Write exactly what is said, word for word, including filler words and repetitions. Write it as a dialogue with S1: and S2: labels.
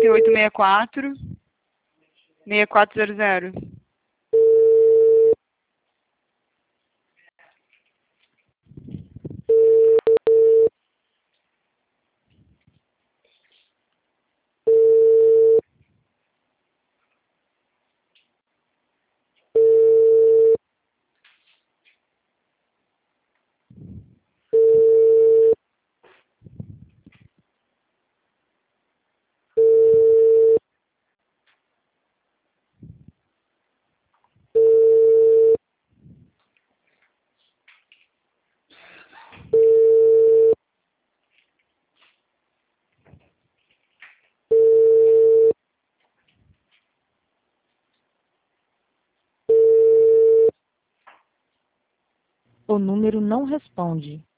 S1: e oito sessenta e quatro, sessenta e quatro zero zero.
S2: O número não responde.